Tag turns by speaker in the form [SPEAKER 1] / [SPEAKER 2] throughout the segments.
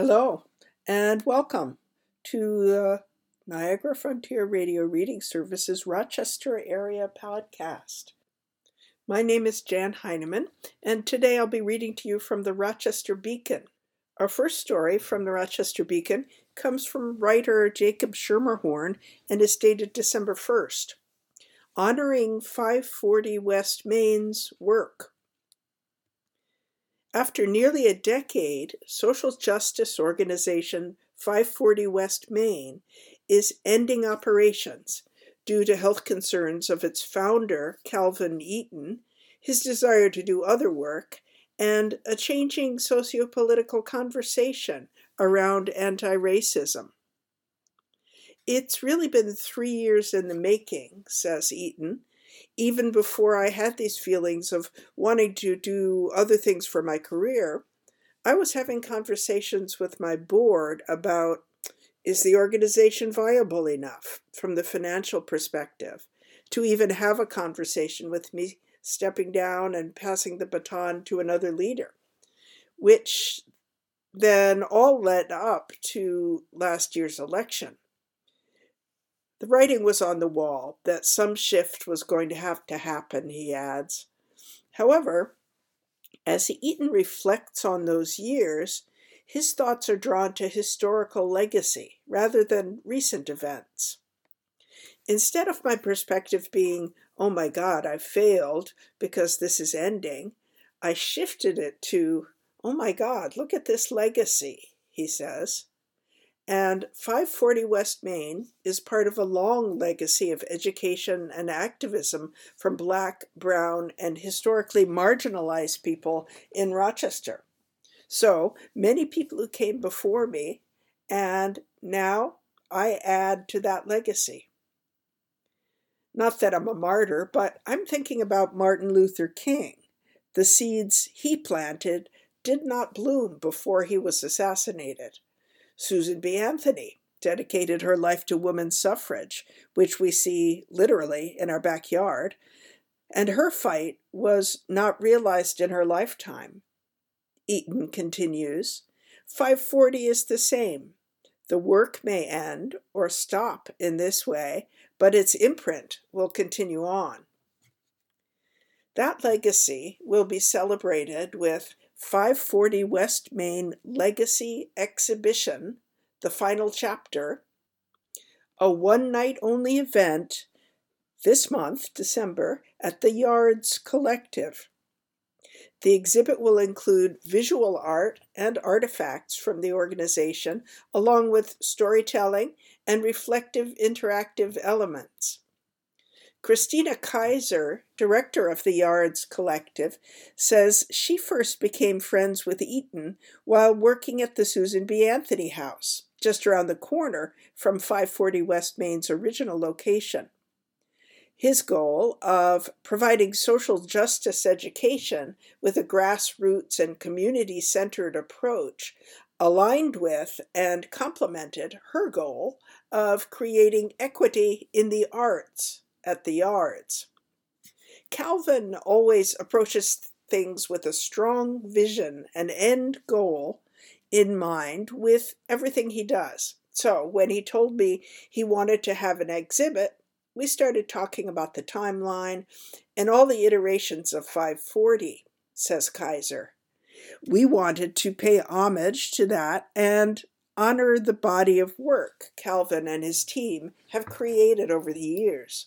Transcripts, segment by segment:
[SPEAKER 1] Hello, and welcome to the Niagara Frontier Radio Reading Services Rochester Area Podcast. My name is Jan Heineman, and today I'll be reading to you from the Rochester Beacon. Our first story from the Rochester Beacon comes from writer Jacob Schermerhorn and is dated December 1st, honoring 540 West Main's work. After nearly a decade, social justice organization 540 West Main is ending operations due to health concerns of its founder, Calvin Eaton, his desire to do other work, and a changing socio-political conversation around anti-racism. It's really been 3 years in the making, says Eaton. Even before I had these feelings of wanting to do other things for my career, I was having conversations with my board about, is the organization viable enough from the financial perspective to even have a conversation with me stepping down and passing the baton to another leader, which then all led up to last year's election. The writing was on the wall that some shift was going to have to happen, he adds. However, as Eaton reflects on those years, his thoughts are drawn to historical legacy rather than recent events. Instead of my perspective being, oh my God, I failed because this is ending, I shifted it to, oh my God, look at this legacy, he says. And 540 West Main is part of a long legacy of education and activism from Black, Brown, and historically marginalized people in Rochester. So many people who came before me, and now I add to that legacy. Not that I'm a martyr, but I'm thinking about Martin Luther King. The seeds he planted did not bloom before he was assassinated. Susan B. Anthony dedicated her life to women's suffrage, which we see literally in our backyard, and her fight was not realized in her lifetime. Eaton continues, 540 is the same. The work may end or stop in this way, but its imprint will continue on. That legacy will be celebrated with 540 West Main Legacy Exhibition, the final chapter, a one-night-only event this month, December, at the Yards Collective. The exhibit will include visual art and artifacts from the organization, along with storytelling and reflective interactive elements. Christina Kaiser, director of the Yards Collective, says she first became friends with Eaton while working at the Susan B. Anthony House, just around the corner from 540 West Main's original location. His goal of providing social justice education with a grassroots and community-centered approach aligned with and complemented her goal of creating equity in the arts at the Yards. Calvin always approaches things with a strong vision and end goal in mind with everything he does. So when he told me he wanted to have an exhibit, we started talking about the timeline and all the iterations of 540, says Kaiser. We wanted to pay homage to that and honor the body of work Calvin and his team have created over the years.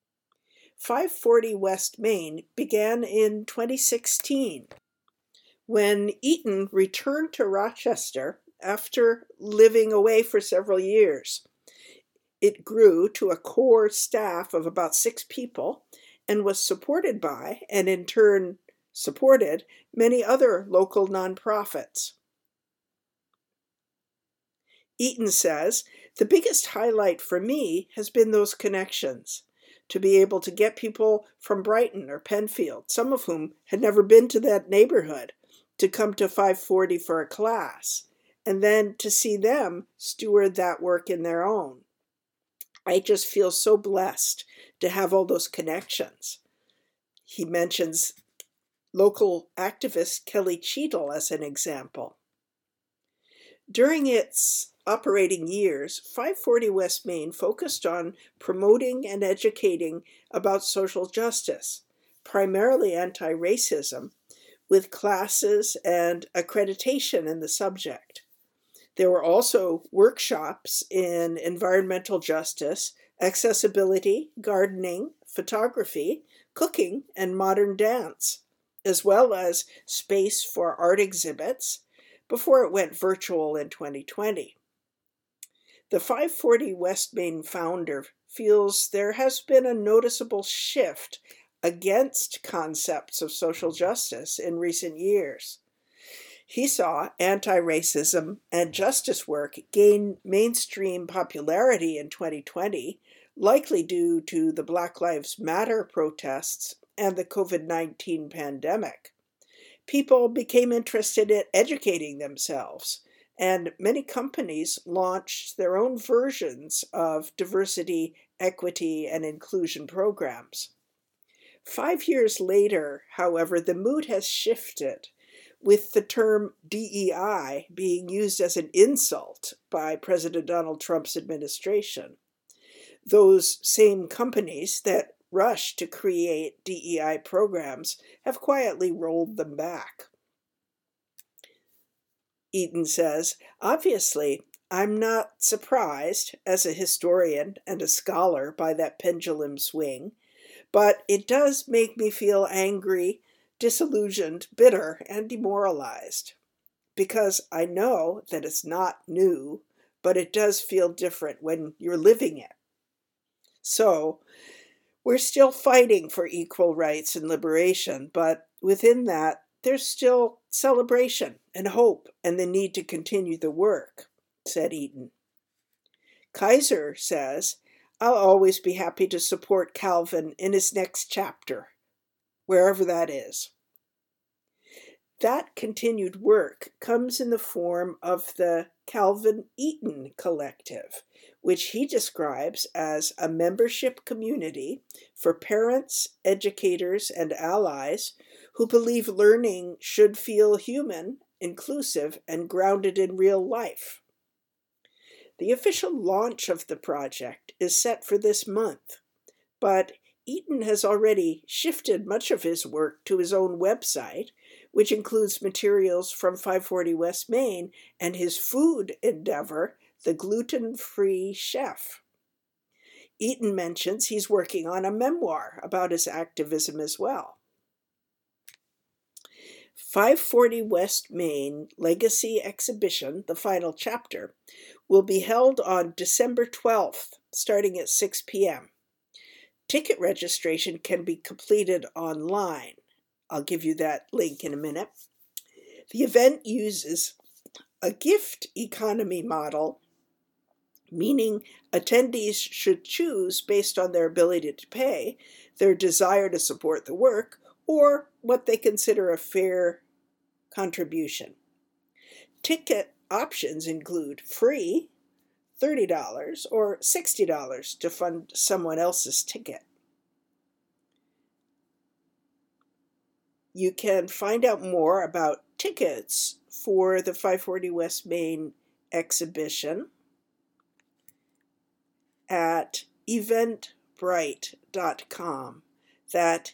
[SPEAKER 1] 540 West Main began in 2016 when Eaton returned to Rochester after living away for several years. It grew to a core staff of about 6 people and was supported by, and in turn supported, many other local nonprofits. Eaton says, the biggest highlight for me has been those connections. To be able to get people from Brighton or Penfield, some of whom had never been to that neighborhood, to come to 540 for a class, and then to see them steward that work in their own. I just feel so blessed to have all those connections. He mentions local activist Kelly Cheadle as an example. During its operating years, 540 West Main focused on promoting and educating about social justice, primarily anti-racism, with classes and accreditation in the subject. There were also workshops in environmental justice, accessibility, gardening, photography, cooking, and modern dance, as well as space for art exhibits before it went virtual in 2020. The 540 West Main founder feels there has been a noticeable shift against concepts of social justice in recent years. He saw anti-racism and justice work gain mainstream popularity in 2020, likely due to the Black Lives Matter protests and the COVID-19 pandemic. People became interested in educating themselves, and many companies launched their own versions of diversity, equity, and inclusion programs. 5 years later, however, the mood has shifted, with the term DEI being used as an insult by President Donald Trump's administration. Those same companies that rushed to create DEI programs have quietly rolled them back. Eaton says, "Obviously, I'm not surprised as a historian and a scholar by that pendulum swing, but it does make me feel angry, disillusioned, bitter, and demoralized, because I know that it's not new, but it does feel different when you're living it. So, we're still fighting for equal rights and liberation, but within that, there's still celebration and hope and the need to continue the work," said Eaton. Kaiser says, "I'll always be happy to support Calvin in his next chapter, wherever that is." That continued work comes in the form of the Calvin Eaton Collective, which he describes as a membership community for parents, educators, and allies who believe learning should feel human, inclusive, and grounded in real life. The official launch of the project is set for this month, but Eaton has already shifted much of his work to his own website, which includes materials from 540 West Main and his food endeavor, The Gluten-Free Chef. Eaton mentions he's working on a memoir about his activism as well. 540 West Main Legacy Exhibition, the final chapter, will be held on December 12th, starting at 6 p.m. Ticket registration can be completed online. I'll give you that link in a minute. The event uses a gift economy model, meaning attendees should choose based on their ability to pay, their desire to support the work, or what they consider a fair contribution. Ticket options include free, $30, or $60 to fund someone else's ticket. You can find out more about tickets for the 540 West Main exhibition at eventbrite.com. That's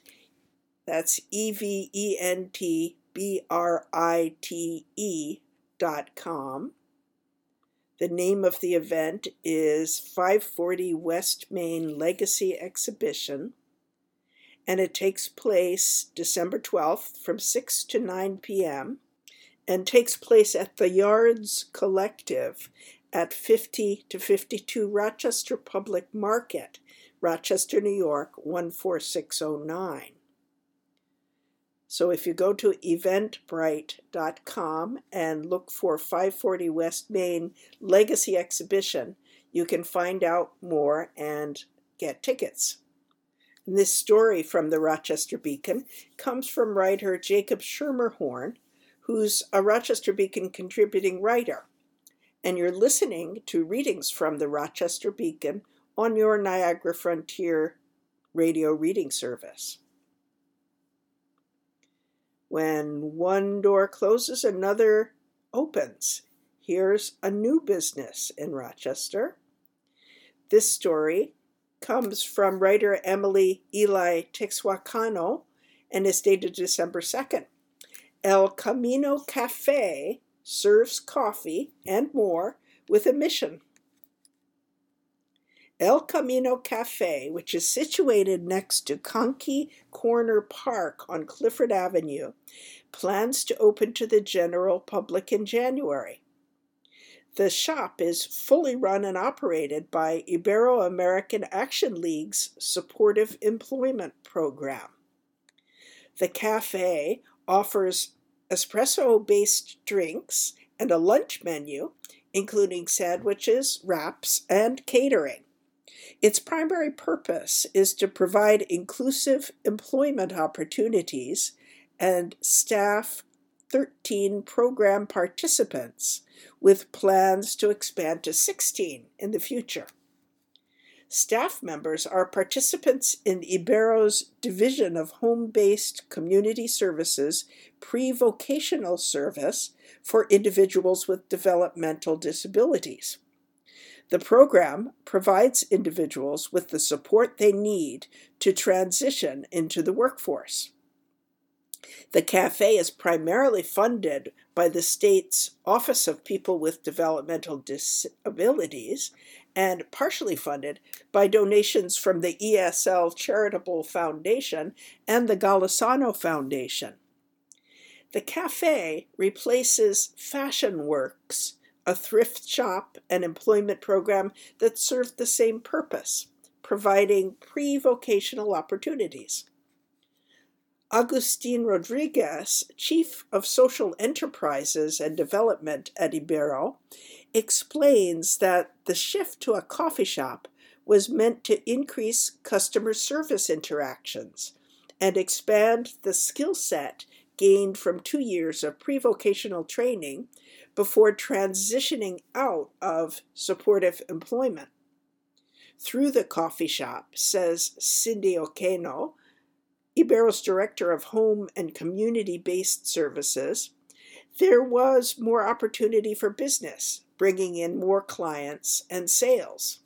[SPEAKER 1] eventbrite.com. The name of the event is 540 West Main Legacy Exhibition, and it takes place December 12th from 6 to 9 p.m. and takes place at the Yards Collective at 50 to 52 Rochester Public Market, Rochester, New York, 14609. So if you go to eventbrite.com and look for 540 West Main Legacy Exhibition, you can find out more and get tickets. And this story from the Rochester Beacon comes from writer Jacob Schermerhorn, who's a Rochester Beacon contributing writer. And you're listening to readings from the Rochester Beacon on your Niagara Frontier radio reading service. When one door closes, another opens. here's a new business in Rochester. This story comes from writer Emily Eli Texuacano and is dated December 2nd. El Camino Cafe serves coffee and more with a mission. El Camino Cafe, which is situated next to Conkey Corner Park on Clifford Avenue, plans to open to the general public in January. The shop is fully run and operated by Ibero-American Action League's Supportive Employment Program. The cafe offers espresso-based drinks and a lunch menu, including sandwiches, wraps, and catering. Its primary purpose is to provide inclusive employment opportunities and staff 13 program participants with plans to expand to 16 in the future. Staff members are participants in Ibero's Division of Home-Based Community Services pre-vocational service for individuals with developmental disabilities. The program provides individuals with the support they need to transition into the workforce. The cafe is primarily funded by the state's Office of People with Developmental Disabilities and partially funded by donations from the ESL Charitable Foundation and the Golisano Foundation. The cafe replaces Fashion Works, a thrift shop and employment program that served the same purpose, providing pre-vocational opportunities. Agustin Rodriguez, Chief of Social Enterprises and Development at Ibero, explains that the shift to a coffee shop was meant to increase customer service interactions and expand the skill set gained from 2 years of pre-vocational training before transitioning out of supportive employment. Through the coffee shop, says Cindy Oqueno, Ibero's Director of Home and Community-Based Services, there was more opportunity for business, bringing in more clients and sales.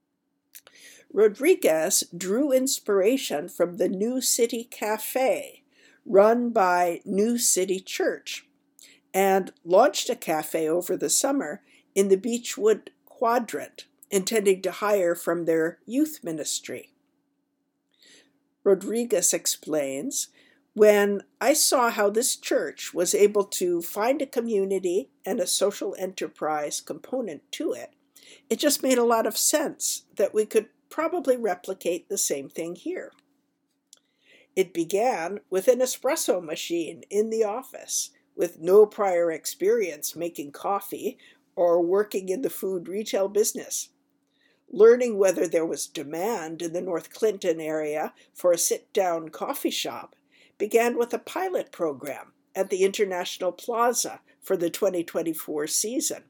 [SPEAKER 1] Rodriguez drew inspiration from the New City Cafe, run by New City Church, and launched a cafe over the summer in the Beechwood Quadrant, intending to hire from their youth ministry. Rodriguez explains, when I saw how this church was able to find a community and a social enterprise component to it, it just made a lot of sense that we could probably replicate the same thing here. It began with an espresso machine in the office, with no prior experience making coffee or working in the food retail business. Learning whether there was demand in the North Clinton area for a sit-down coffee shop began with a pilot program at the International Plaza for the 2024 season.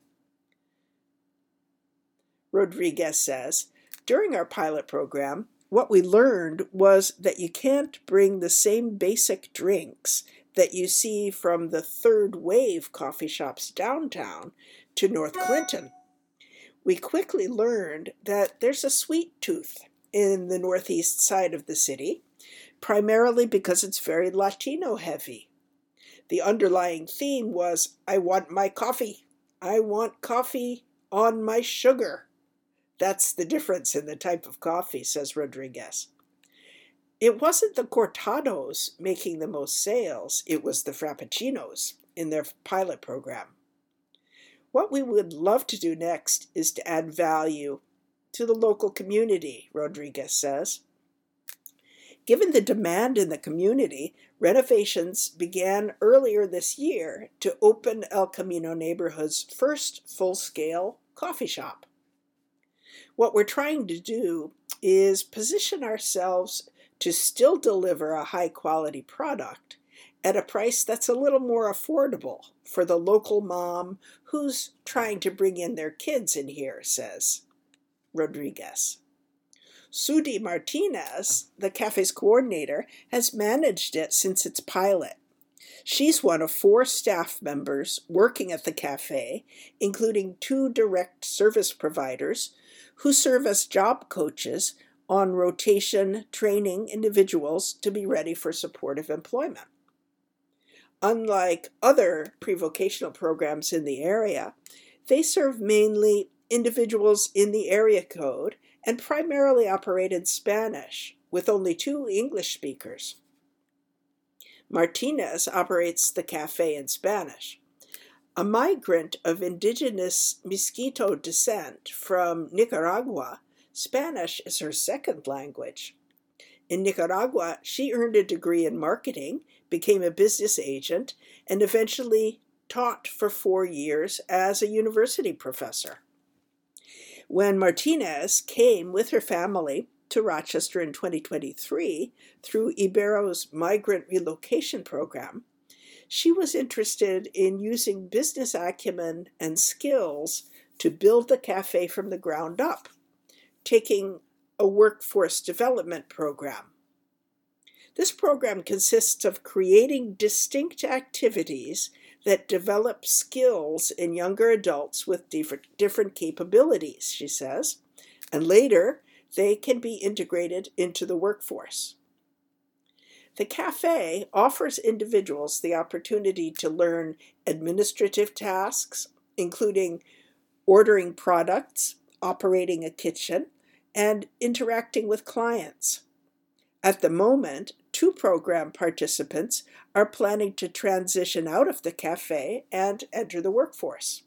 [SPEAKER 1] Rodriguez says, during our pilot program, what we learned was that you can't bring the same basic drinks that you see from the third wave coffee shops downtown to North Clinton. We quickly learned that there's a sweet tooth in the northeast side of the city, primarily because it's very Latino heavy. The underlying theme was, I want my coffee. I want coffee on my sugar. That's the difference in the type of coffee, says Rodriguez. It wasn't the cortados making the most sales, it was the frappuccinos in their pilot program. What we would love to do next is to add value to the local community, Rodriguez says. Given the demand in the community, renovations began earlier this year to open El Camino neighborhood's first full-scale coffee shop. What we're trying to do is position ourselves to still deliver a high-quality product at a price that's a little more affordable for the local mom who's trying to bring in their kids in here, says Rodriguez. Sudi Martinez, the cafe's coordinator, has managed it since its pilot. She's one of 4 staff members working at the cafe, including 2 direct service providers who serve as job coaches on rotation, training individuals to be ready for supportive employment. Unlike other pre-vocational programs in the area, they serve mainly individuals in the area code and primarily operate in Spanish, with only 2 English speakers. Martinez operates the cafe in Spanish. A migrant of indigenous Miskito descent from Nicaragua, Spanish is her second language. In Nicaragua, she earned a degree in marketing, became a business agent, and eventually taught for 4 years as a university professor. When Martinez came with her family to Rochester in 2023 through Ibero's migrant relocation program, she was interested in using business acumen and skills to build the cafe from the ground up, taking a workforce development program. This program consists of creating distinct activities that develop skills in younger adults with different capabilities, she says, and later they can be integrated into the workforce. The cafe offers individuals the opportunity to learn administrative tasks, including ordering products, operating a kitchen, and interacting with clients. At the moment, 2 program participants are planning to transition out of the cafe and enter the workforce.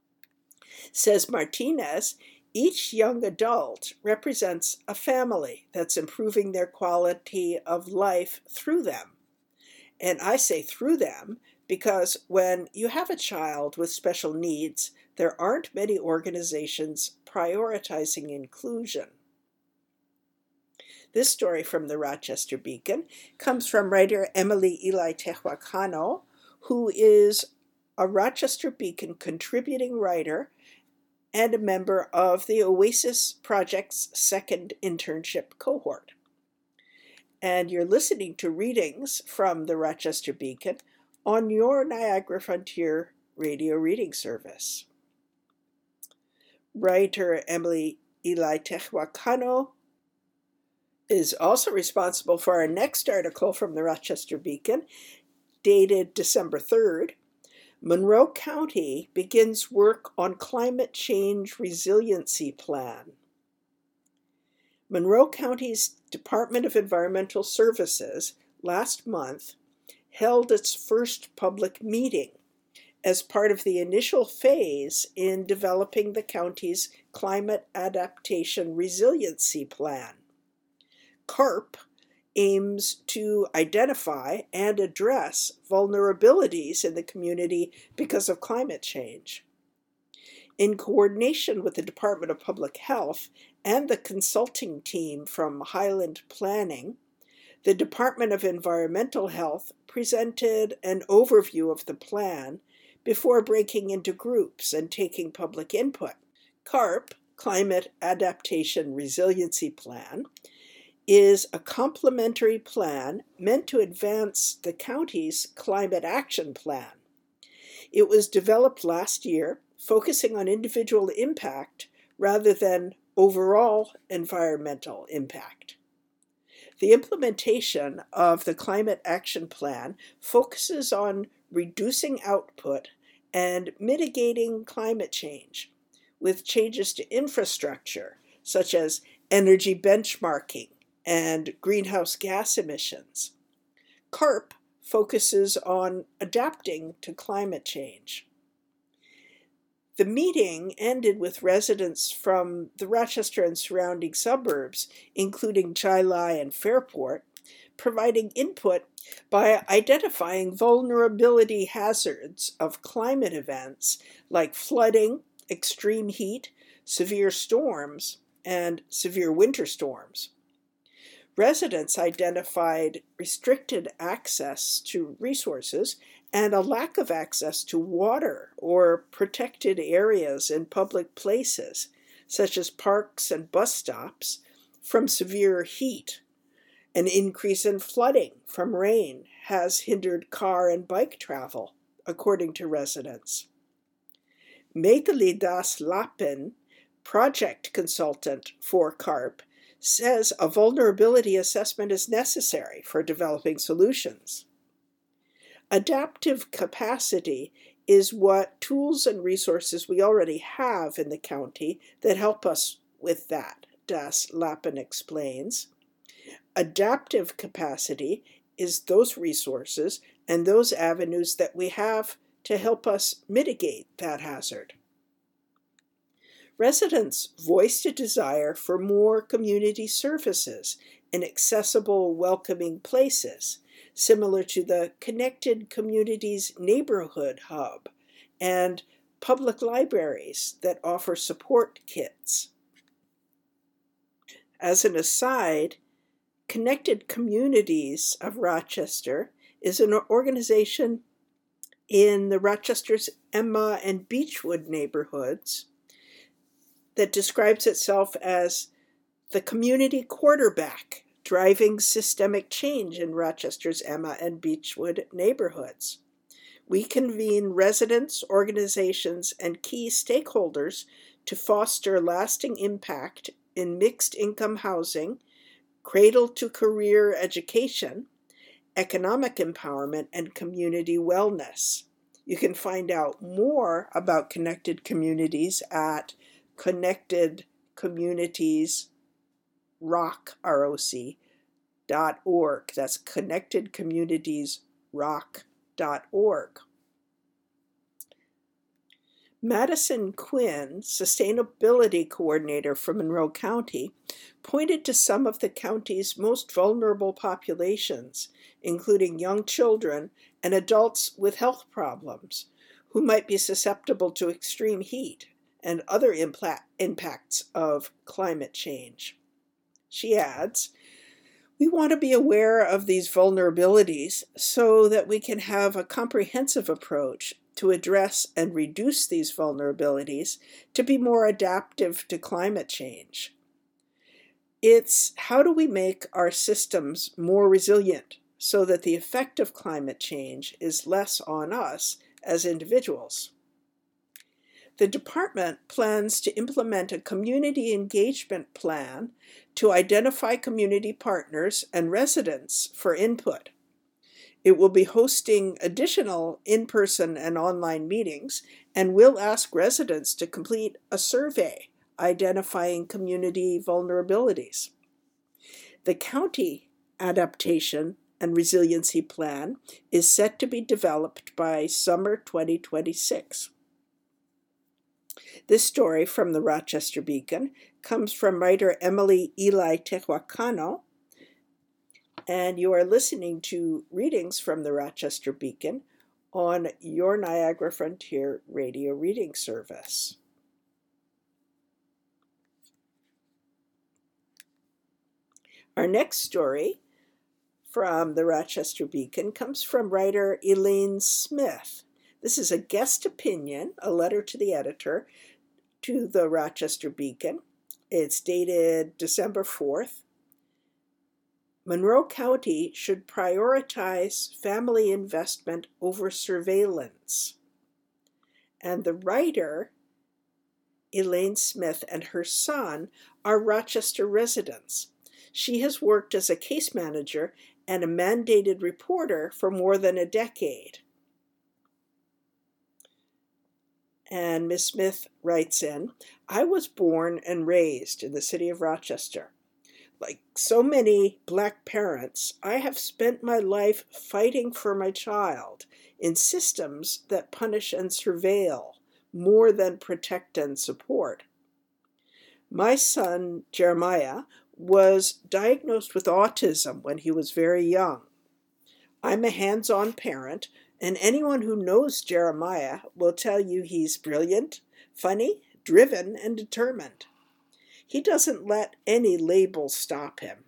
[SPEAKER 1] Says Martinez, each young adult represents a family that's improving their quality of life through them. And I say through them because when you have a child with special needs, there aren't many organizations prioritizing inclusion. This story from the Rochester Beacon comes from writer Emily Eli Tehuacano, who is a Rochester Beacon contributing writer and a member of the Oasis Project's 2nd internship cohort. And you're listening to readings from the Rochester Beacon on your Niagara Frontier radio reading service. Writer Emily Eli Tehuacano is also responsible for our next article from the Rochester Beacon, dated December 3rd. Monroe County begins work on climate change resiliency plan. Monroe County's Department of Environmental Services last month held its first public meeting as part of the initial phase in developing the county's Climate Adaptation Resiliency Plan. CARP aims to identify and address vulnerabilities in the community because of climate change. In coordination with the Department of Public Health and the consulting team from Highland Planning, the Department of Environmental Health presented an overview of the plan before breaking into groups and taking public input. CARP, Climate Adaptation Resiliency Plan, is a complementary plan meant to advance the county's climate action plan. It was developed last year, focusing on individual impact rather than overall environmental impact. The implementation of the Climate Action Plan focuses on reducing output and mitigating climate change, with changes to infrastructure, such as energy benchmarking and greenhouse gas emissions. CARP focuses on adapting to climate change. The meeting ended with residents from the Rochester and surrounding suburbs, including Chilai and Fairport, providing input by identifying vulnerability hazards of climate events like flooding, extreme heat, severe storms, and severe winter storms. Residents identified restricted access to resources and a lack of access to water or protected areas in public places, such as parks and bus stops, from severe heat, An increase in flooding from rain has hindered car and bike travel, according to residents. Magali Das Lappen, project consultant for CARP, says a vulnerability assessment is necessary for developing solutions. Adaptive capacity is what tools and resources we already have in the county that help us with that, Das Lappen explains. Adaptive capacity is those resources and those avenues that we have to help us mitigate that hazard. Residents voiced a desire for more community services in accessible, welcoming places, similar to the Connected Communities Neighborhood Hub and public libraries that offer support kits. As an aside, Connected Communities of Rochester is an organization in the Rochester's Emma and Beechwood neighborhoods that describes itself as the community quarterback driving systemic change in Rochester's Emma and Beechwood neighborhoods. We convene residents, organizations, and key stakeholders to foster lasting impact in mixed-income housing, cradle-to-career education, economic empowerment, and community wellness. You can find out more about Connected Communities at Connected Communities ROC.org. That's connectedcommunitiesroc.org. Madison Quinn, Sustainability Coordinator for Monroe County, pointed to some of the county's most vulnerable populations, including young children and adults with health problems, who might be susceptible to extreme heat and other impacts of climate change. She adds, "We want to be aware of these vulnerabilities so that we can have a comprehensive approach to address and reduce these vulnerabilities to be more adaptive to climate change. It's how do we make our systems more resilient so that the effect of climate change is less on us as individuals." The department plans to implement a community engagement plan to identify community partners and residents for input. It will be hosting additional in-person and online meetings and will ask residents to complete a survey identifying community vulnerabilities. The county adaptation and resiliency plan is set to be developed by summer 2026. This story from the Rochester Beacon comes from writer Emily Eli Tehuacano, and you are listening to readings from the Rochester Beacon on your Niagara Frontier Radio Reading Service. Our next story from the Rochester Beacon comes from writer Elaine Smith. This is a guest opinion, a letter to the editor, to the Rochester Beacon. It's dated December 4th. Monroe County should prioritize family investment over surveillance. And the writer, Elaine Smith, and her son are Rochester residents. She has worked as a case manager and a mandated reporter for more than a decade. And Ms. Smith writes in, "I was born and raised in the city of Rochester. Like so many Black parents, I have spent my life fighting for my child in systems that punish and surveil more than protect and support. My son, Jeremiah, was diagnosed with autism when he was very young. I'm a hands-on parent, and anyone who knows Jeremiah will tell you he's brilliant, funny, driven, and determined. He doesn't let any label stop him.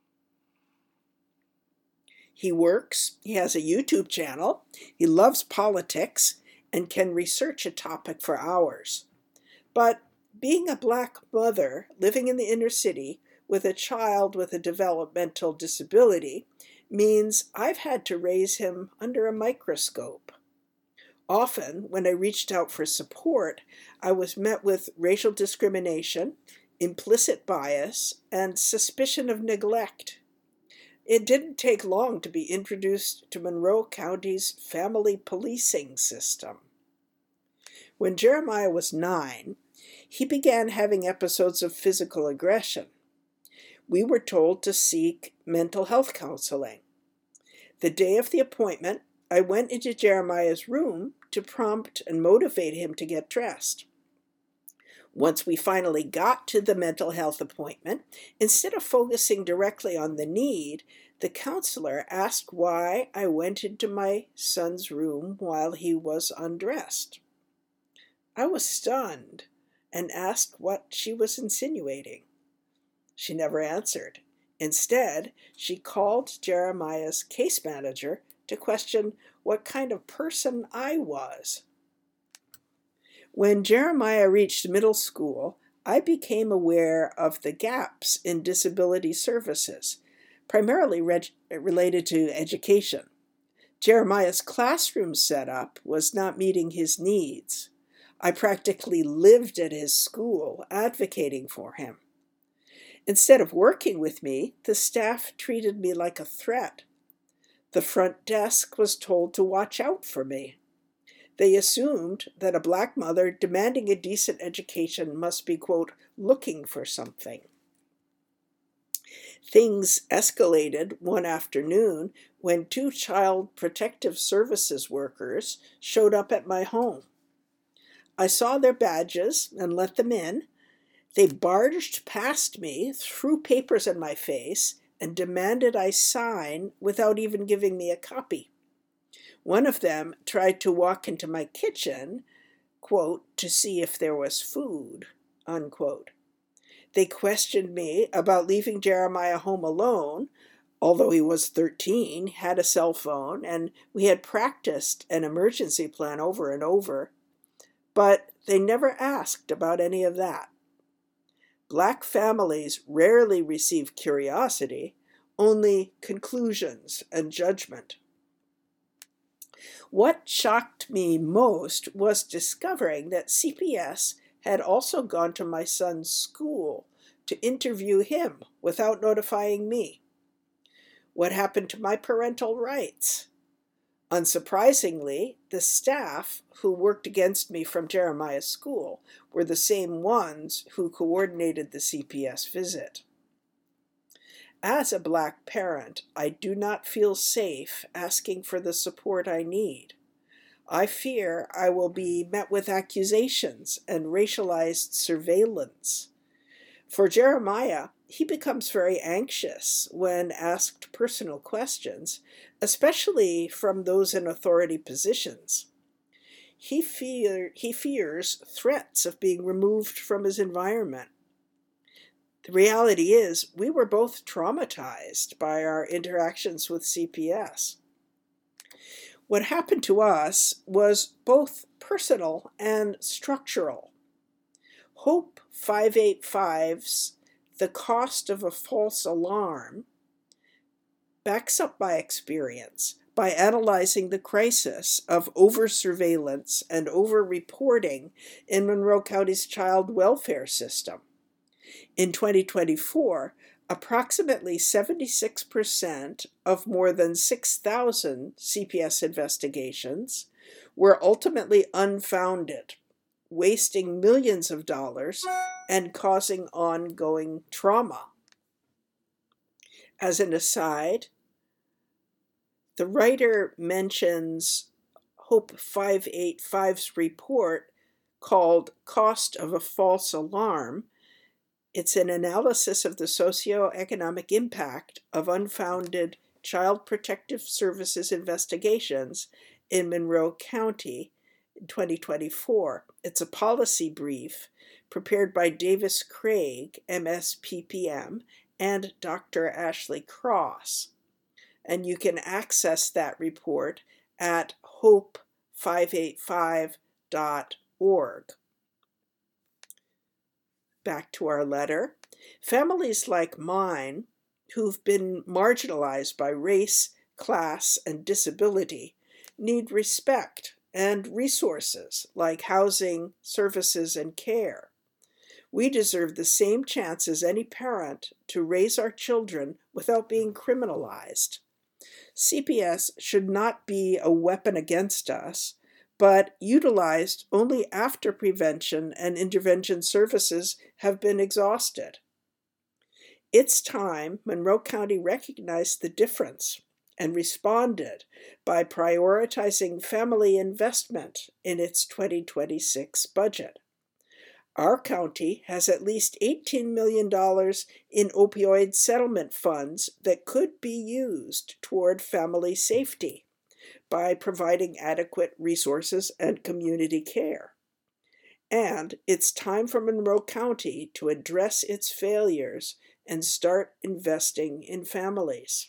[SPEAKER 1] He works, he has a YouTube channel, he loves politics, and can research a topic for hours. But being a Black mother living in the inner city with a child with a developmental disability means I've had to raise him under a microscope. Often, when I reached out for support, I was met with racial discrimination, implicit bias, and suspicion of neglect. It didn't take long to be introduced to Monroe County's family policing system. When Jeremiah was 9, he began having episodes of physical aggression. We were told to seek mental health counseling. The day of the appointment, I went into Jeremiah's room to prompt and motivate him to get dressed. Once we finally got to the mental health appointment, instead of focusing directly on the need, the counselor asked why I went into my son's room while he was undressed. I was stunned and asked what she was insinuating. She never answered. Instead, she called Jeremiah's case manager to question what kind of person I was. When Jeremiah reached middle school, I became aware of the gaps in disability services, primarily related to education. Jeremiah's classroom setup was not meeting his needs. I practically lived at his school, advocating for him. Instead of working with me, the staff treated me like a threat. The front desk was told to watch out for me. They assumed that a Black mother demanding a decent education must be, quote, looking for something. Things escalated one afternoon when 2 child protective services workers showed up at my home. I saw their badges and let them in. They barged past me, threw papers in my face, and demanded I sign without even giving me a copy. One of them tried to walk into my kitchen, quote, to see if there was food, unquote. They questioned me about leaving Jeremiah home alone, although he was 13, had a cell phone, and we had practiced an emergency plan over and over, but they never asked about any of that. Black families rarely receive curiosity, only conclusions and judgment. What shocked me most was discovering that CPS had also gone to my son's school to interview him without notifying me. What happened to my parental rights? Unsurprisingly, the staff who worked against me from Jeremiah's school were the same ones who coordinated the CPS visit. As a Black parent, I do not feel safe asking for the support I need. I fear I will be met with accusations and racialized surveillance. For Jeremiah, he becomes very anxious when asked personal questions, especially from those in authority positions. He fears threats of being removed from his environment. The reality is, we were both traumatized by our interactions with CPS. What happened to us was both personal and structural. Hope 585's The Cost of a False Alarm backs up my experience by analyzing the crisis of over-surveillance and over-reporting in Monroe County's child welfare system. In 2024, approximately 76% of more than 6,000 CPS investigations were ultimately unfounded, wasting millions of dollars and causing ongoing trauma. As an aside, the writer mentions Hope 585's report called Cost of a False Alarm. It's an analysis of the socioeconomic impact of unfounded Child Protective Services investigations in Monroe County in 2024. It's a policy brief prepared by Davis Craig, MSPPM, and Dr. Ashley Cross. And you can access that report at hope585.org. back to our letter, families like mine, who've been marginalized by race, class, and disability, need respect and resources like housing, services, and care. We deserve the same chance as any parent to raise our children without being criminalized. CPS should not be a weapon against us, but utilized only after prevention and intervention services have been exhausted. It's time Monroe County recognized the difference and responded by prioritizing family investment in its 2026 budget. Our county has at least $18 million in opioid settlement funds that could be used toward family safety by providing adequate resources and community care. And it's time for Monroe County to address its failures and start investing in families.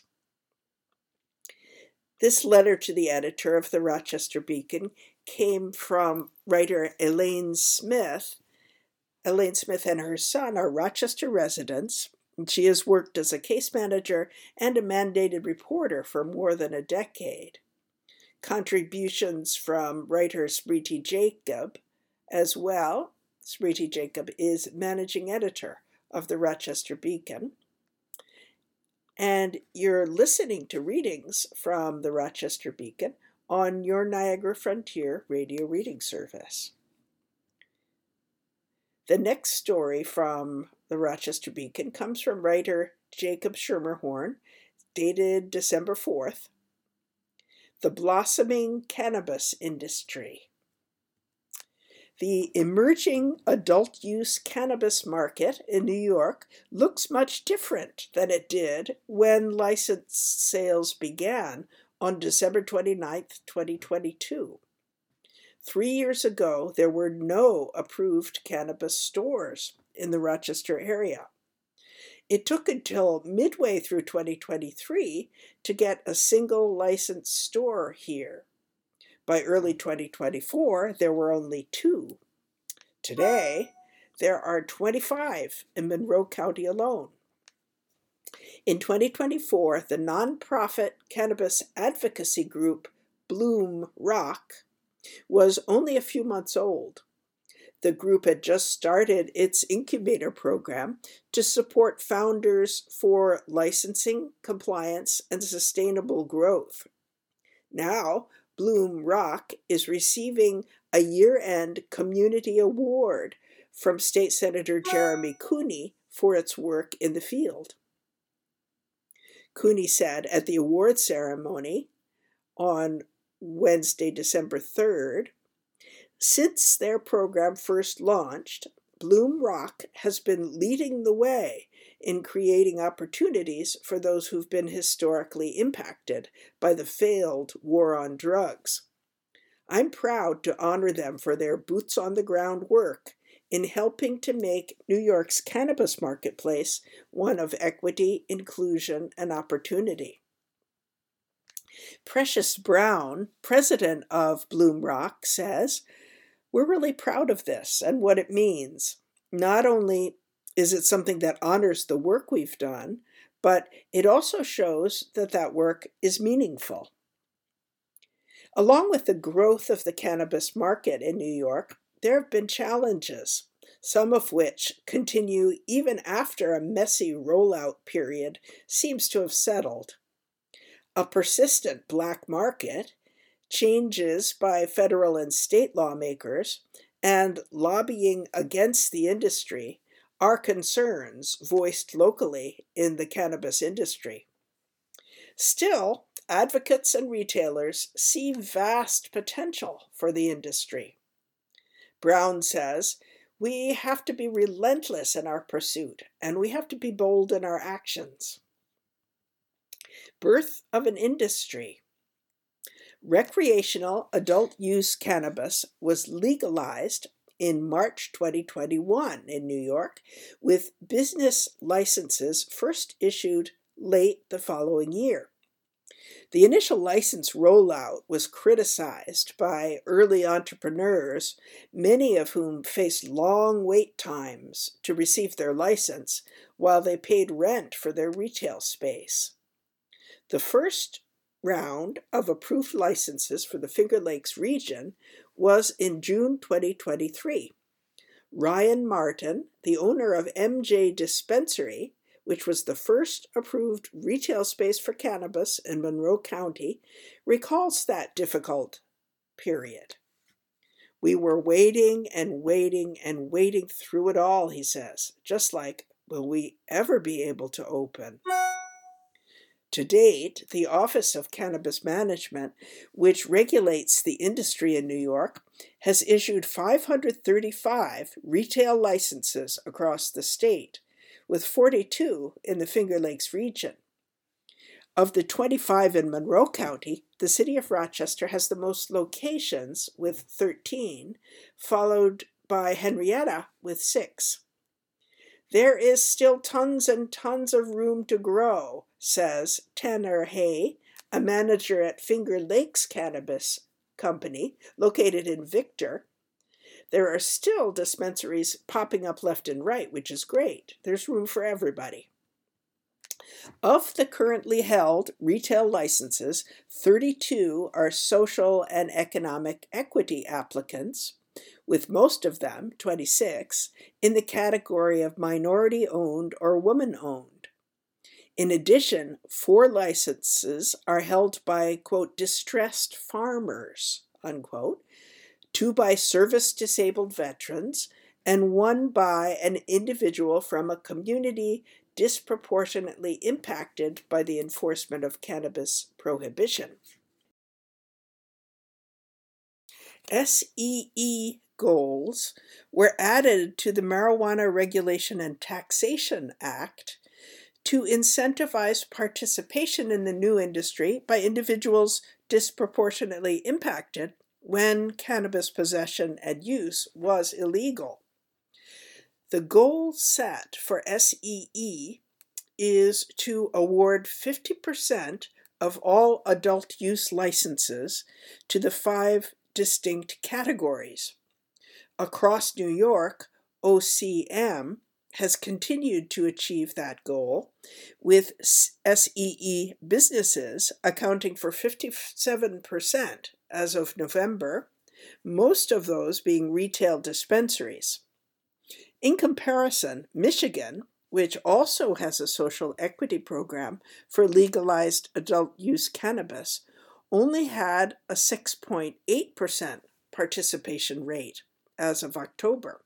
[SPEAKER 1] This letter to the editor of the Rochester Beacon came from writer Elaine Smith. Elaine Smith and her son are Rochester residents. She has worked as a case manager and a mandated reporter for more than a decade. Contributions from writer Smriti Jacob as well. Smriti Jacob is managing editor of the Rochester Beacon. And you're listening to readings from the Rochester Beacon on your Niagara Frontier radio reading service. The next story from the Rochester Beacon comes from writer Jacob Schermerhorn, dated December 4th. The blossoming cannabis industry. The emerging adult-use cannabis market in New York looks much different than it did when licensed sales began on December 29, 2022. 3 years ago, there were no approved cannabis stores in the Rochester area. It took until midway through 2023 to get a single licensed store here. By early 2024, there were only 2. Today, there are 25 in Monroe County alone. In 2024, the nonprofit cannabis advocacy group Bloom Rock was only a few months old. The group had just started its incubator program to support founders for licensing, compliance, and sustainable growth. Now, Bloom Rock is receiving a year-end community award from State Senator Jeremy Cooney for its work in the field. Cooney said at the award ceremony on Wednesday, December 3rd, since their program first launched, Bloom Rock has been leading the way in creating opportunities for those who've been historically impacted by the failed war on drugs. I'm proud to honor them for their boots-on-the-ground work in helping to make New York's cannabis marketplace one of equity, inclusion, and opportunity. Precious Brown, president of Bloom Rock, says, "We're really proud of this and what it means. Not only is it something that honors the work we've done, but it also shows that that work is meaningful." Along with the growth of the cannabis market in New York, there have been challenges, some of which continue even after a messy rollout period seems to have settled. A persistent black market, changes by federal and state lawmakers, and lobbying against the industry are concerns voiced locally in the cannabis industry. Still, advocates and retailers see vast potential for the industry. Brown says, "We have to be relentless in our pursuit, and we have to be bold in our actions." Birth of an industry. Recreational adult use cannabis was legalized in March 2021 in New York, with business licenses first issued late the following year. The initial license rollout was criticized by early entrepreneurs, many of whom faced long wait times to receive their license while they paid rent for their retail space. The first round of approved licenses for the Finger Lakes region was in June 2023. Ryan Martin, the owner of MJ Dispensary, which was the first approved retail space for cannabis in Monroe County, recalls that difficult period. We were waiting and waiting and waiting through it all, he says, just like, will we ever be able to open? To date, the Office of Cannabis Management, which regulates the industry in New York, has issued 535 retail licenses across the state, with 42 in the Finger Lakes region. Of the 25 in Monroe County, the city of Rochester has the most locations with 13, followed by Henrietta with 6. There is still tons and tons of room to grow, says Tanner Hay, a manager at Finger Lakes Cannabis Company, located in Victor. There are still dispensaries popping up left and right, which is great. There's room for everybody. Of the currently held retail licenses, 32 are social and economic equity applicants, with most of them, 26, in the category of minority-owned or woman-owned. In addition, 4 licenses are held by, quote, distressed farmers, unquote, 2 by service-disabled veterans, and 1 by an individual from a community disproportionately impacted by the enforcement of cannabis prohibition. SEE goals were added to the Marijuana Regulation and Taxation Act to incentivize participation in the new industry by individuals disproportionately impacted when cannabis possession and use was illegal. The goal set for SEE is to award 50% of all adult use licenses to the 5 distinct categories. Across New York, OCM has continued to achieve that goal, with SEE businesses accounting for 57% as of November, most of those being retail dispensaries. In comparison, Michigan, which also has a social equity program for legalized adult use cannabis, only had a 6.8% participation rate as of October.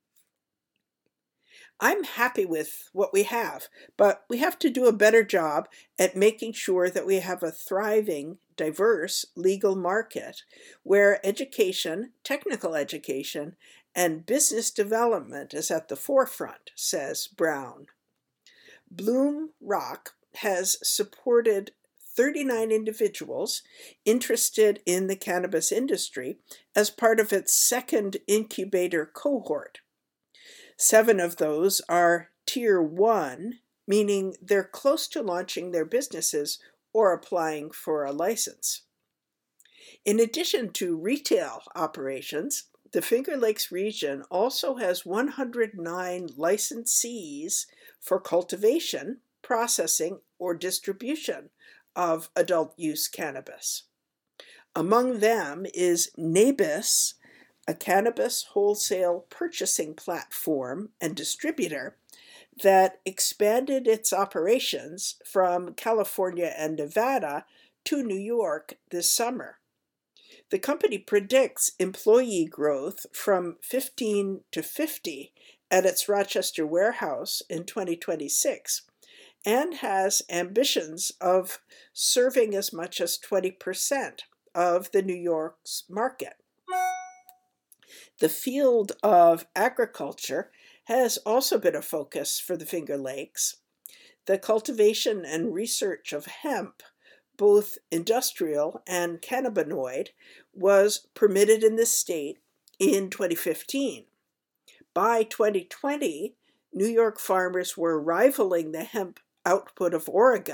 [SPEAKER 1] I'm happy with what we have, but we have to do a better job at making sure that we have a thriving, diverse legal market where education, technical education, and business development is at the forefront, says Brown. Bloom Rock has supported 39 individuals interested in the cannabis industry as part of its second incubator cohort. 7 of those are Tier 1, meaning they're close to launching their businesses or applying for a license. In addition to retail operations, the Finger Lakes region also has 109 licensees for cultivation, processing, or distribution of adult use cannabis. Among them is Nabis, a cannabis wholesale purchasing platform and distributor that expanded its operations from California and Nevada to New York this summer. The company predicts employee growth from 15 to 50 at its Rochester warehouse in 2026 and has ambitions of serving as much as 20% of the New York's market. The field of agriculture has also been a focus for the Finger Lakes. The cultivation and research of hemp, both industrial and cannabinoid, was permitted in the state in 2015. By 2020, New York farmers were rivaling the hemp output of Oregon,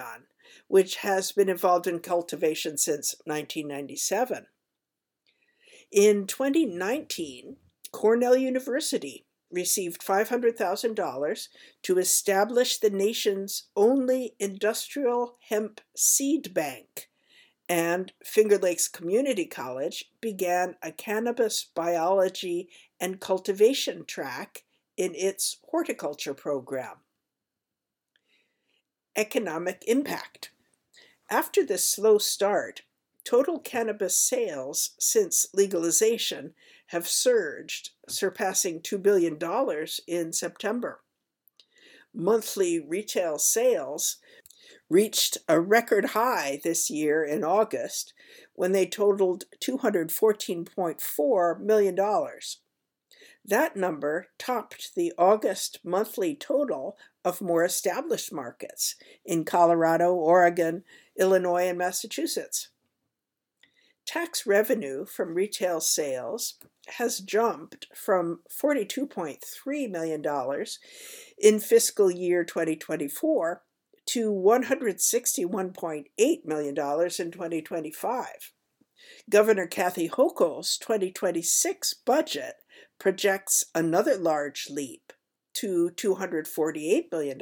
[SPEAKER 1] which has been involved in cultivation since 1997. In 2019, Cornell University received $500,000 to establish the nation's only industrial hemp seed bank, and Finger Lakes Community College began a cannabis biology and cultivation track in its horticulture program. Economic impact. After this slow start, total cannabis sales since legalization have surged, surpassing $2 billion in September. Monthly retail sales reached a record high this year in August when they totaled $214.4 million. That number topped the August monthly total of more established markets in Colorado, Oregon, Illinois, and Massachusetts. Tax revenue from retail sales has jumped from $42.3 million in fiscal year 2024 to $161.8 million in 2025. Governor Kathy Hochul's 2026 budget projects another large leap to $248 billion.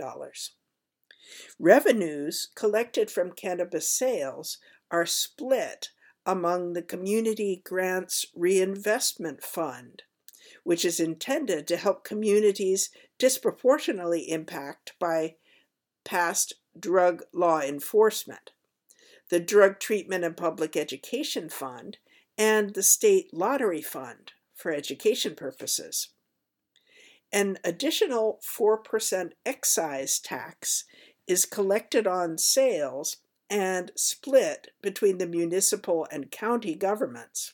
[SPEAKER 1] Revenues collected from cannabis sales are split among the Community Grants Reinvestment Fund, which is intended to help communities disproportionately impacted by past drug law enforcement, the Drug Treatment and Public Education Fund, and the State Lottery Fund for education purposes. An additional 4% excise tax is collected on sales and split between the municipal and county governments.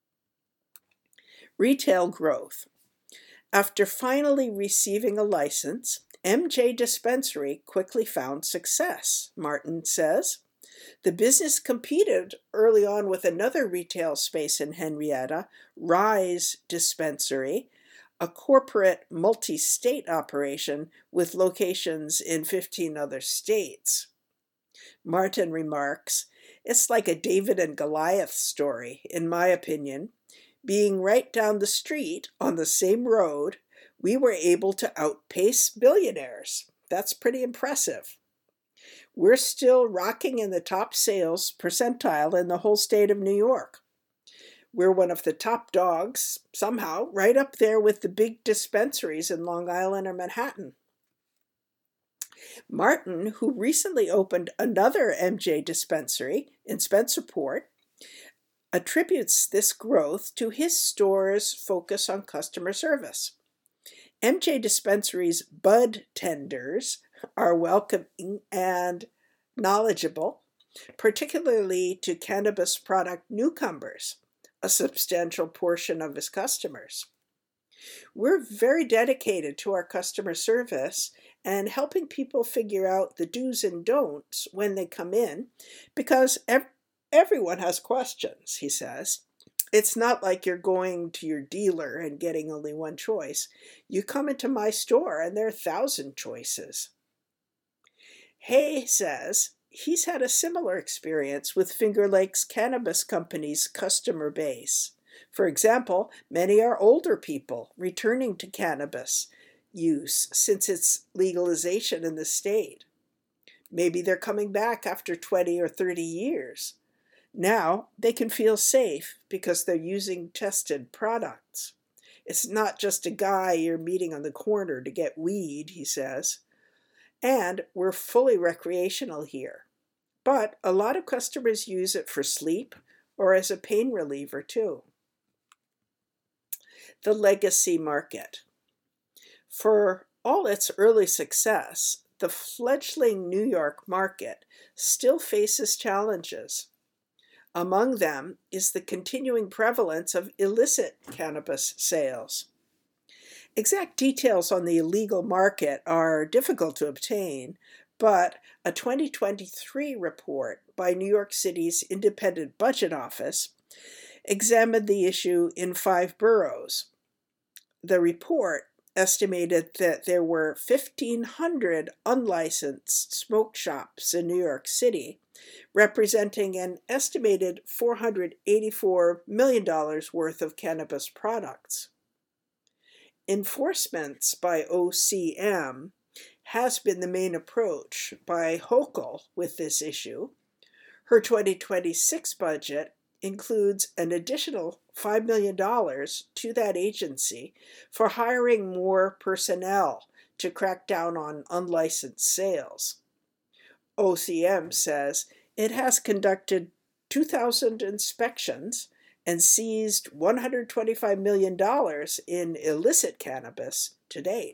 [SPEAKER 1] Retail growth. After finally receiving a license, MJ Dispensary quickly found success, Martin says. The business competed early on with another retail space in Henrietta, Rise Dispensary, a corporate multi-state operation with locations in 15 other states. Martin remarks, "It's like a David and Goliath story, in my opinion. Being right down the street on the same road, we were able to outpace billionaires. That's pretty impressive. We're still rocking in the top sales percentile in the whole state of New York. We're one of the top dogs, somehow, right up there with the big dispensaries in Long Island or Manhattan." Martin, who recently opened another MJ dispensary in Spencerport, attributes this growth to his store's focus on customer service. MJ Dispensary's bud tenders are welcoming and knowledgeable, particularly to cannabis product newcomers, a substantial portion of his customers. We're very dedicated to our customer service and helping people figure out the do's and don'ts when they come in, because everyone has questions, he says. It's not like you're going to your dealer and getting only one choice. You come into my store and there are 1,000 choices. Hay says he's had a similar experience with Finger Lakes Cannabis Company's customer base. For example, many are older people returning to cannabis use since its legalization in the state. Maybe they're coming back after 20 or 30 years. Now they can feel safe because they're using tested products. It's not just a guy you're meeting on the corner to get weed, he says. And we're fully recreational here. But a lot of customers use it for sleep or as a pain reliever too. The legacy market. For all its early success, the fledgling New York market still faces challenges. Among them is the continuing prevalence of illicit cannabis sales. Exact details on the illegal market are difficult to obtain, but a 2023 report by New York City's Independent Budget Office examined the issue in 5 boroughs. The report estimated that there were 1,500 unlicensed smoke shops in New York City, representing an estimated $484 million worth of cannabis products. Enforcements by OCM has been the main approach by Hochul with this issue. Her 2026 budget includes an additional $5 million to that agency for hiring more personnel to crack down on unlicensed sales. OCM says it has conducted 2,000 inspections and seized $125 million in illicit cannabis to date.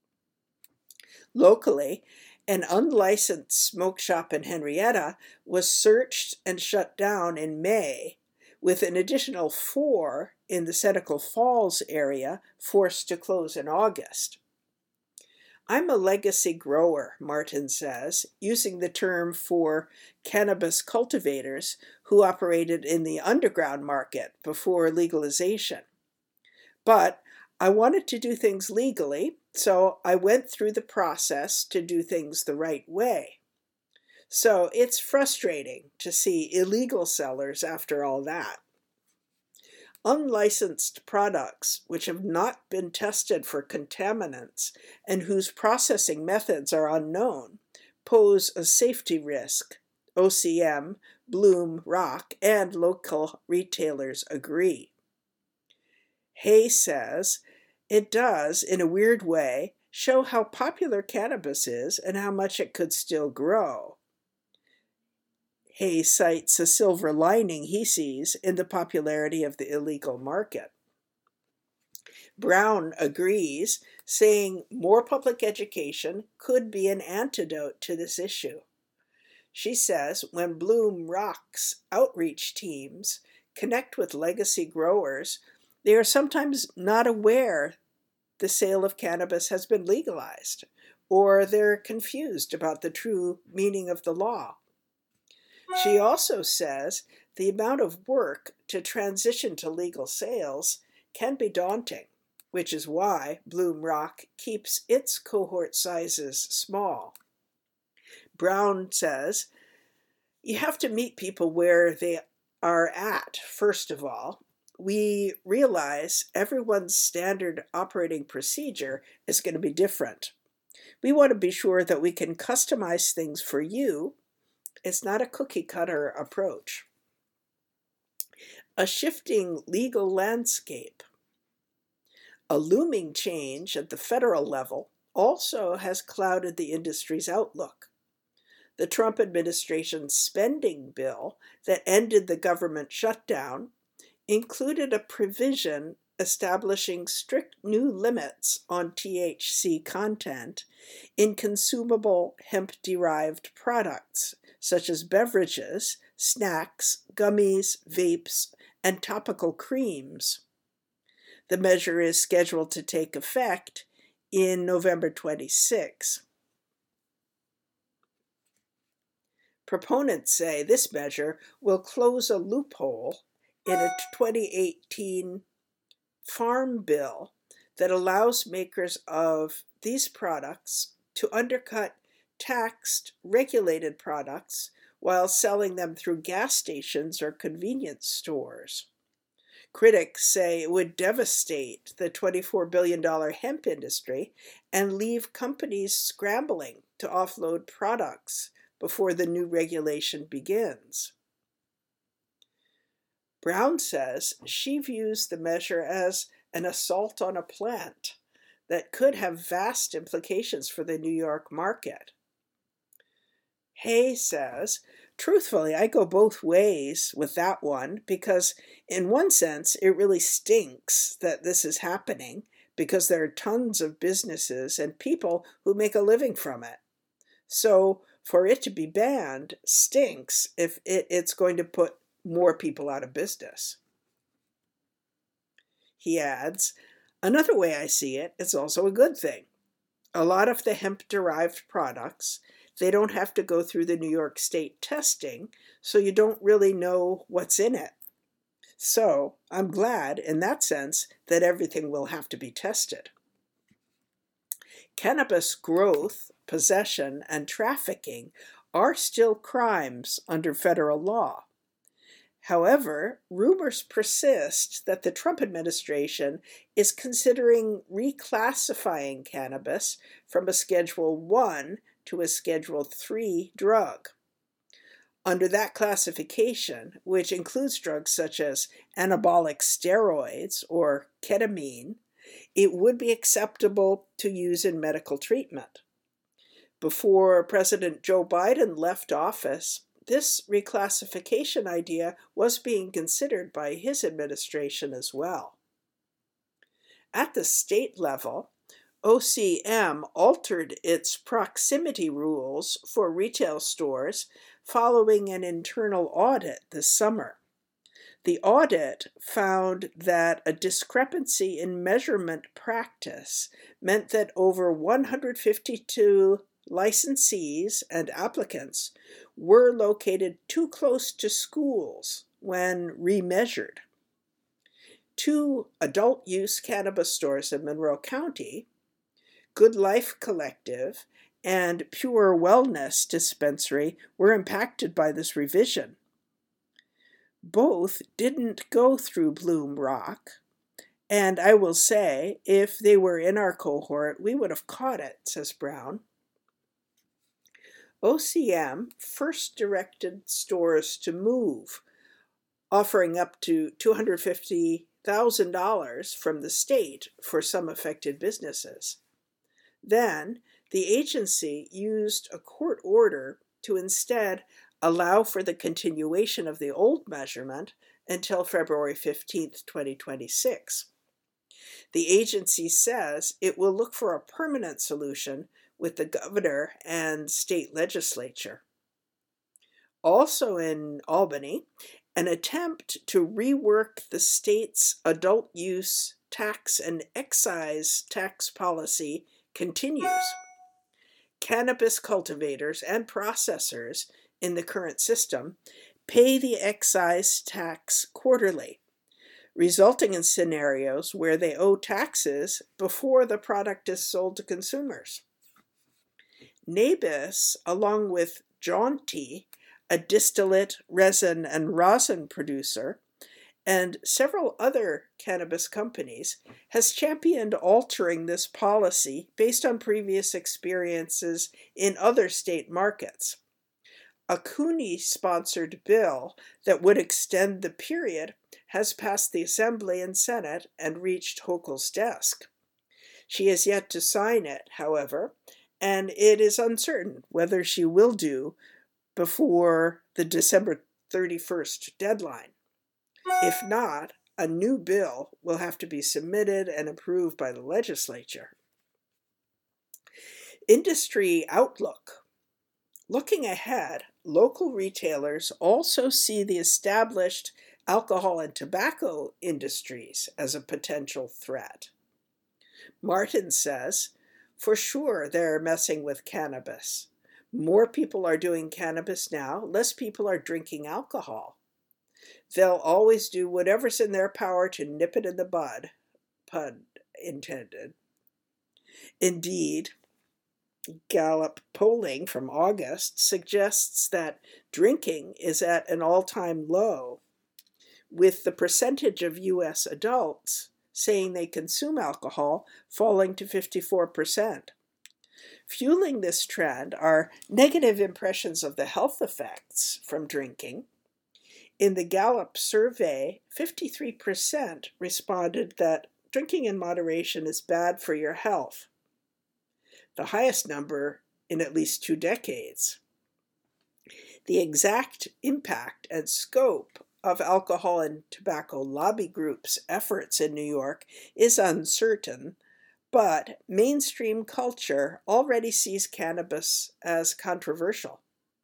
[SPEAKER 1] Locally, an unlicensed smoke shop in Henrietta was searched and shut down in May, with an additional 4 in the Senecal Falls area forced to close in August. I'm a legacy grower, Martin says, using the term for cannabis cultivators who operated in the underground market before legalization. But I wanted to do things legally, so I went through the process to do things the right way. So it's frustrating to see illegal sellers after all that. Unlicensed products which have not been tested for contaminants and whose processing methods are unknown pose a safety risk. OCM, Bloom, Rock, and local retailers agree. Hay says, it does, in a weird way, show how popular cannabis is and how much it could still grow. Hay cites a silver lining he sees in the popularity of the illegal market. Brown agrees, saying more public education could be an antidote to this issue. She says when Bloom Rock's outreach teams connect with legacy growers, they are sometimes not aware the sale of cannabis has been legalized, or they're confused about the true meaning of the law. She also says the amount of work to transition to legal sales can be daunting, which is why Bloom Rock keeps its cohort sizes small. Brown says, you have to meet people where they are at, first of all. We realize everyone's standard operating procedure is going to be different. We want to be sure that we can customize things for you. It's not a cookie-cutter approach. A shifting legal landscape. A looming change at the federal level also has clouded the industry's outlook. The Trump administration's spending bill that ended the government shutdown included a provision establishing strict new limits on THC content in consumable hemp-derived products, such as beverages, snacks, gummies, vapes, and topical creams. The measure is scheduled to take effect in November 26. Proponents say this measure will close a loophole in a 2018 farm bill that allows makers of these products to undercut taxed, regulated products while selling them through gas stations or convenience stores. Critics say it would devastate the $24 billion hemp industry and leave companies scrambling to offload products before the new regulation begins. Brown says she views the measure as an assault on a plant that could have vast implications for the New York market. Hay says, truthfully, I go both ways with that one because in one sense it really stinks that this is happening because there are tons of businesses and people who make a living from it. So for it to be banned stinks if it's going to put more people out of business. He adds, another way I see it is also a good thing. A lot of the hemp-derived products, they don't have to go through the New York State testing, so you don't really know what's in it. So I'm glad, in that sense, that everything will have to be tested. Cannabis growth, possession, and trafficking are still crimes under federal law. However, rumors persist that the Trump administration is considering reclassifying cannabis from a Schedule I to a Schedule III drug. Under that classification, which includes drugs such as anabolic steroids or ketamine, it would be acceptable to use in medical treatment. Before President Joe Biden left office, this reclassification idea was being considered by his administration as well. At the state level, OCM altered its proximity rules for retail stores following an internal audit this summer. The audit found that a discrepancy in measurement practice meant that over 152 licensees and applicants were located too close to schools when remeasured. 2 adult-use cannabis stores in Monroe County, Good Life Collective and Pure Wellness Dispensary, were impacted by this revision. Both didn't go through Bloom Rock, and I will say, if they were in our cohort, we would have caught it, says Brown. OCM first directed stores to move, offering up to $250,000 from the state for some affected businesses. Then, the agency used a court order to instead allow for the continuation of the old measurement until February 15, 2026. The agency says it will look for a permanent solution with the governor and state legislature. Also in Albany, an attempt to rework the state's adult use tax and excise tax policy continues. Cannabis cultivators and processors in the current system pay the excise tax quarterly, resulting in scenarios where they owe taxes before the product is sold to consumers. NABIS, along with Jaunty, a distillate, resin, and rosin producer, and several other cannabis companies, has championed altering this policy based on previous experiences in other state markets. A Cooney-sponsored bill that would extend the period has passed the Assembly and Senate and reached Hochul's desk. She has yet to sign it, however, and it is uncertain whether she will do before the December 31st deadline. If not, a new bill will have to be submitted and approved by the legislature. Industry outlook. Looking ahead, local retailers also see the established alcohol and tobacco industries as a potential threat. Martin says, for sure they're messing with cannabis. More people are doing cannabis now, less people are drinking alcohol. They'll always do whatever's in their power to nip it in the bud, pun intended. Indeed, Gallup polling from August suggests that drinking is at an all-time low, with the percentage of U.S. adults saying they consume alcohol falling to 54%. Fueling this trend are negative impressions of the health effects from drinking. In the Gallup survey, 53% responded that drinking in moderation is bad for your health, the highest number in at least 2 decades. The exact impact and scope of alcohol and tobacco lobby groups' efforts in New York is uncertain, but mainstream culture already sees cannabis as controversial.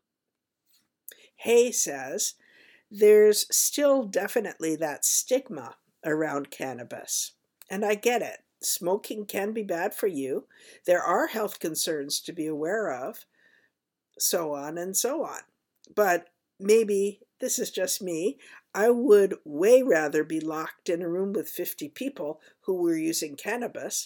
[SPEAKER 1] Hay says, there's still definitely that stigma around cannabis, and I get it. Smoking can be bad for you. There are health concerns to be aware of, so on and so on. But maybe this is just me. I would way rather be locked in a room with 50 people who were using cannabis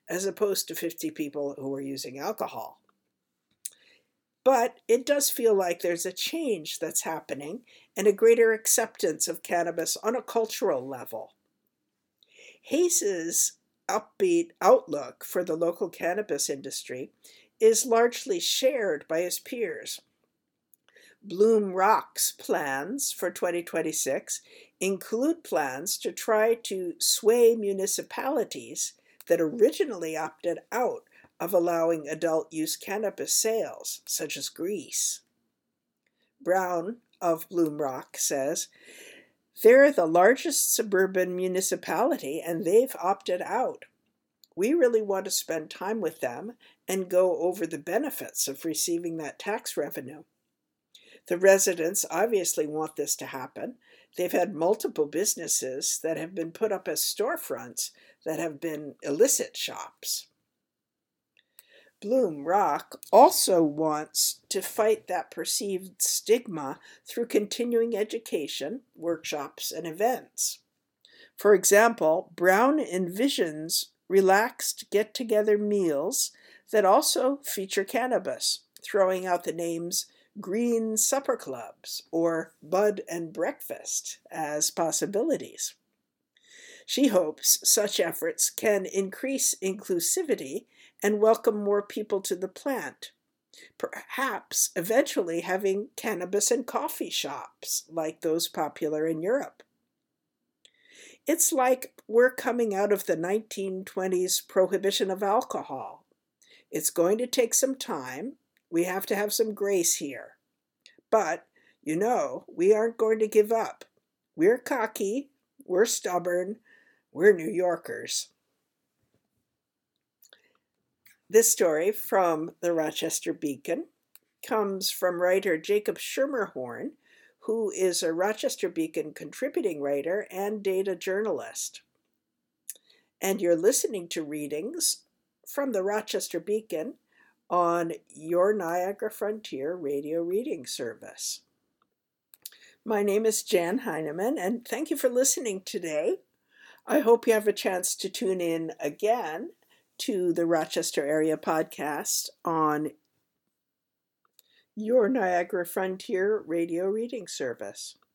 [SPEAKER 1] as opposed to 50 people who were using alcohol. But it does feel like there's a change that's happening and a greater acceptance of cannabis on a cultural level. Hayes's upbeat outlook for the local cannabis industry is largely shared by his peers. Bloom Rock's plans for 2026 include plans to try to sway municipalities that originally opted out of allowing adult use cannabis sales, such as Greece. Brown of Bloom Rock says, "They're the largest suburban municipality and they've opted out. We really want to spend time with them and go over the benefits of receiving that tax revenue. The residents obviously want this to happen. They've had multiple businesses that have been put up as storefronts that have been illicit shops." Bloom Rock also wants to fight that perceived stigma through continuing education, workshops, and events. For example, Brown envisions relaxed get-together meals that also feature cannabis, throwing out the names Green Supper Clubs or Bud and Breakfast as possibilities. She hopes such efforts can increase inclusivity and welcome more people to the plant, perhaps eventually having cannabis and coffee shops like those popular in Europe. It's like we're coming out of the 1920s prohibition of alcohol. It's going to take some time. We have to have some grace here. But, we aren't going to give up. We're cocky, we're stubborn, we're New Yorkers. This story from the Rochester Beacon comes from writer Jacob Schermerhorn, who is a Rochester Beacon contributing writer and data journalist. And you're listening to readings from the Rochester Beacon on your Niagara Frontier radio reading service. My name is Jan Heineman, and thank you for listening today. I hope you have a chance to tune in again to the Rochester Area Podcast on your Niagara Frontier radio reading service.